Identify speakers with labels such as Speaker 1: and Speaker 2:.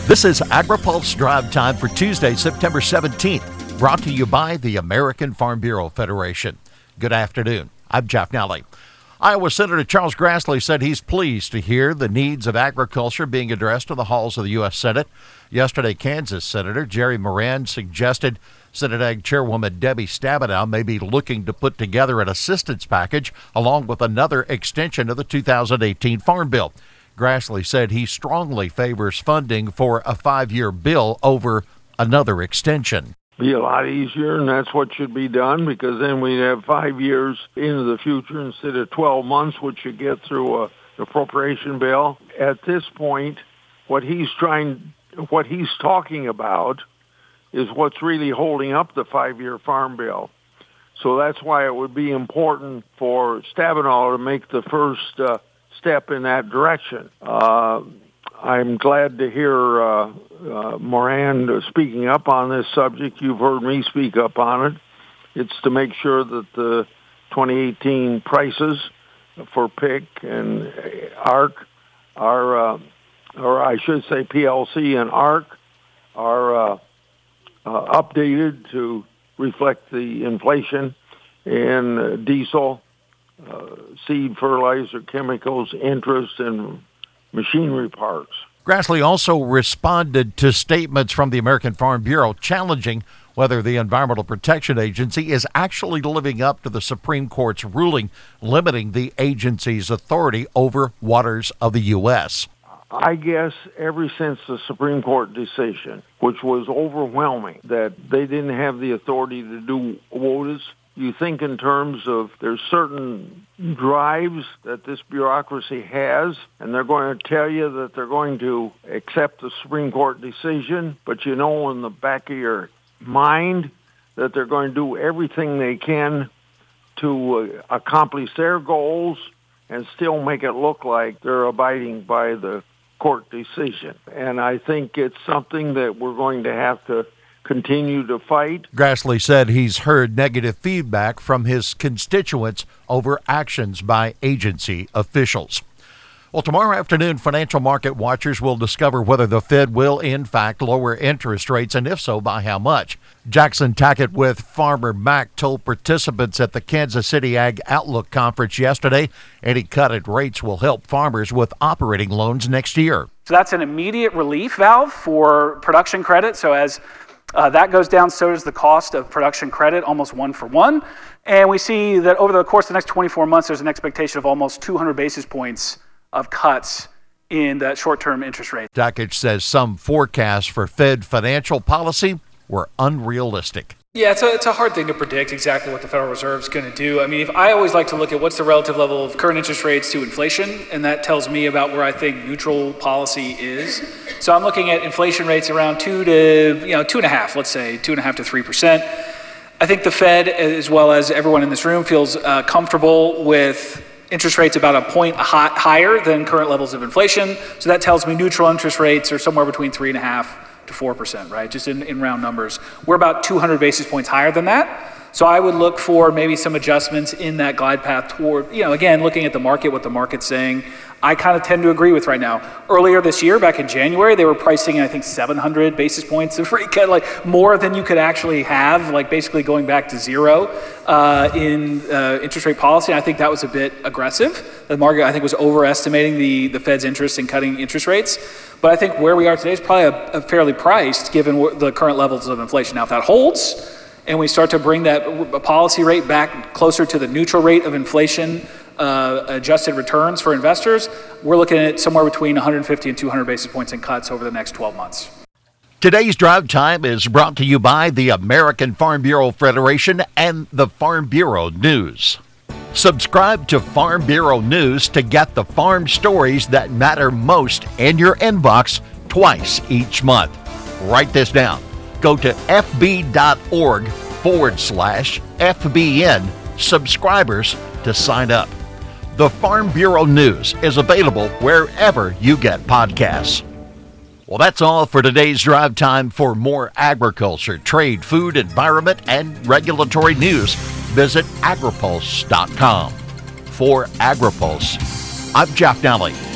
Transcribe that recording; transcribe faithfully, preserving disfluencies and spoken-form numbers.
Speaker 1: This is AgriPulse Drive Time for Tuesday, September seventeenth, brought to you by the American Farm Bureau Federation. Good afternoon. I'm Jeff Nally. Iowa Senator Charles Grassley said he's pleased to hear the needs of agriculture being addressed in the halls of the U S Senate. Yesterday, Kansas Senator Jerry Moran suggested Senate Ag Chairwoman Debbie Stabenow may be looking to put together an assistance package along with another extension of the two thousand eighteen Farm Bill. Grassley said he strongly favors funding for a five-year bill over another extension.
Speaker 2: Be a lot easier, and that's what should be done, because then we'd have five years into the future instead of twelve months, which you get through a appropriation bill. At this point, what he's trying, what he's talking about is what's really holding up the five-year farm bill. So that's why it would be important for Stabenow to make the first uh, step in that direction. Uh, I'm glad to hear uh, uh, Moran speaking up on this subject. You've heard me speak up on it. It's to make sure that the twenty eighteen prices for P I C and A R C are, uh, or I should say P L C and A R C are uh, uh, updated to reflect the inflation in uh, diesel, uh, seed, fertilizer, chemicals, interest, and machinery parts.
Speaker 1: Grassley also responded to statements from the American Farm Bureau challenging whether the Environmental Protection Agency is actually living up to the Supreme Court's ruling limiting the agency's authority over waters of the U S.
Speaker 2: I guess ever since the Supreme Court decision, which was overwhelming, that they didn't have the authority to do W O T As, you think in terms of there's certain drives that this bureaucracy has, and they're going to tell you that they're going to accept the Supreme Court decision, but you know in the back of your mind that they're going to do everything they can to uh, accomplish their goals and still make it look like they're abiding by the court decision. And I think it's something that we're going to have to continue to fight.
Speaker 1: Grassley said he's heard negative feedback from his constituents over actions by agency officials. Well, tomorrow afternoon, financial market watchers will discover whether the Fed will, in fact, lower interest rates, and if so, by how much. Jackson Tackett with Farmer Mac told participants at the Kansas City Ag Outlook Conference yesterday any cut in rates will help farmers with operating loans next year.
Speaker 3: So that's an immediate relief valve for production credit. So as Uh, that goes down, so does the cost of production credit, almost one for one. And we see that over the course of the next twenty-four months, there's an expectation of almost two hundred basis points of cuts in that short-term interest rate.
Speaker 1: Tackett says some forecasts for Fed financial policy were unrealistic.
Speaker 4: Yeah, it's a, it's a hard thing to predict exactly what the Federal Reserve is going to do. I mean, if I always like to look at what's the relative level of current interest rates to inflation, and that tells me about where I think neutral policy is. So I'm looking at inflation rates around two to, you know, two and a half, let's say, two and a half to three percent. I think the Fed, as well as everyone in this room, feels uh, comfortable with interest rates about a point high, higher than current levels of inflation. So that tells me neutral interest rates are somewhere between three and a half to four percent, right? Just in, in round numbers. We're about two hundred basis points higher than that. So I would look for maybe some adjustments in that glide path toward, you know, again, looking at the market, what the market's saying. I kind of tend to agree with right now. Earlier this year, back in January, they were pricing, I think, seven hundred basis points of rate cut, like more than you could actually have, like basically going back to zero uh, in uh, interest rate policy. And I think that was a bit aggressive. The market, I think, was overestimating the, the Fed's interest in cutting interest rates. But I think where we are today is probably a, a fairly priced given the current levels of inflation. Now, if that holds and we start to bring that policy rate back closer to the neutral rate of inflation, uh, adjusted returns for investors, we're looking at somewhere between one hundred fifty and two hundred basis points in cuts over the next twelve months.
Speaker 1: Today's Drive Time is brought to you by the American Farm Bureau Federation and the Farm Bureau News. Subscribe to Farm Bureau News to get the farm stories that matter most in your inbox twice each month. Write this down. Go to fb.org forward slash FBN subscribers to sign up. The Farm Bureau News is available wherever you get podcasts. Well, that's all for today's Drive Time. For more agriculture, trade, food, environment, and regulatory news, visit agripulse dot com. For AgriPulse, I'm Jeff Nally.